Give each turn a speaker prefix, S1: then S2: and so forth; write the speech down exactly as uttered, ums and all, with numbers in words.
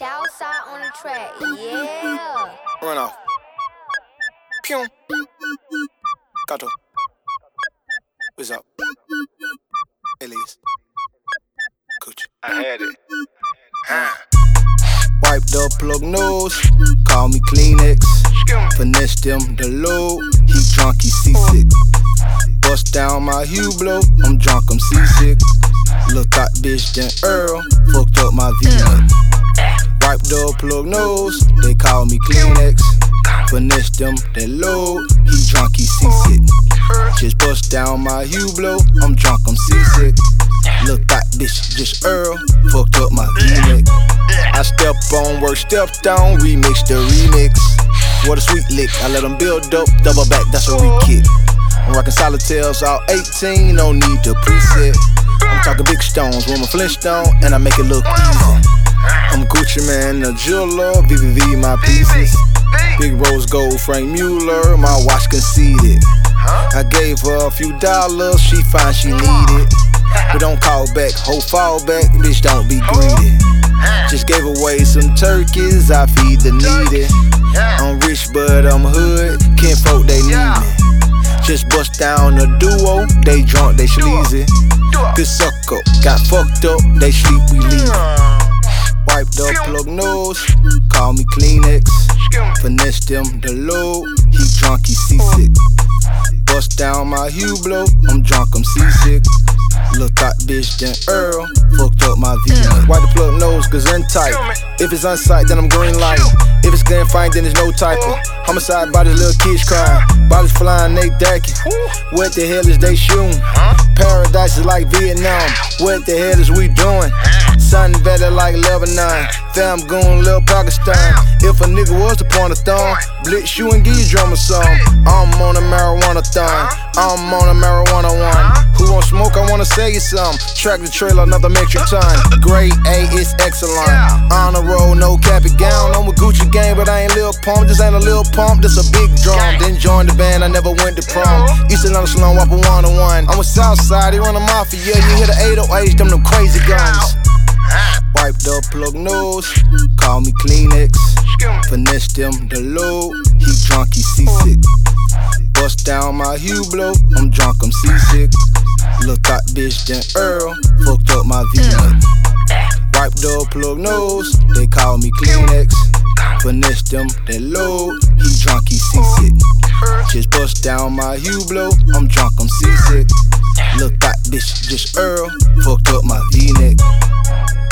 S1: Southside on the track, yeah.
S2: Run off. Pew. Gato. What's up? Elise. Coochie. I had it. Huh. Wiped up plug nose. Call me Kleenex. Finesse them the load. He drunk, he seasick. Bust down my Hublot. I'm drunk, I'm seasick. Look that bitch then Earl. Fucked up my V-neck. Wiped up plug nose. They call me Kleenex. Finesse them they load. He drunk, he seasick. Just bust down my Hublot. I'm drunk, I'm seasick. Look that bitch just Earl. Fucked up my V-neck. I step on, work stepped on, remix the remix. What a sweet lick, I let them build up, double back, that's a re-kick. I'm rockin' solitaires, all eighteen, no need to preset. I'm talking big stones, with my Flintstone, and I make it look easy. I'm Gucci man, a jeweler, V V V my pieces. Big rose gold, Frank Mueller, my watch conceded. I gave her a few dollars, she fine, she need it. But don't call back, whole fall back, bitch don't be greedy. Just gave away some turkeys, I feed the needy. I'm rich but I'm hood, kinfolk they need me. Just bust down a duo, they drunk, they sleazy. Good suck up, got fucked up, they sleep, we leave. Wiped up plug nose, call me Kleenex. Finesse them the load, he drunk, he seasick. Bust down my Hublot, I'm drunk, I'm seasick. Look that bitch then Earl, fucked up my V-neck. Wipe the plug nose, cause in tight. If it's unsight, then I'm green light. If it's getting fine, then there's no typing. Homicide by the little kids crying. Bodies flying, they decking. What the hell is they shooting? Paradise is like Vietnam. What the hell is we doing? Sun better like Lebanon. Fam goon, Lil Pakistan. If a nigga was to point a thumb, blitz you and give you drum a song. I'm on a marijuana thong. I'm on a marijuana one. Who gon' smoke? I wanna say you some. Track the trailer, another metric ton. Grade A, it's excellent. On the road, no cap it gown. I'm a Gucci gang, but I ain't Lil Pump. This ain't a Lil Pump, this a big drum. Then joined the band, I never went to prom. Used to learn Sloan, Whopper one on one. I'm a Southside, they run a mafia. You hear the eight oh eights, them them crazy guns. Wiped up plug nose, call me Kleenex. Finesse them the load, he drunk, he seasick. Bust down my Hublot, I'm drunk, I'm seasick. Look that bitch then Earl, fucked up my V-neck. Wiped up plug nose, they call me Kleenex. Finesse them they load, he drunk, he seasick. Just bust down my Hublot, I'm drunk, I'm seasick. Look that bitch just Earl, fucked up my V-neck.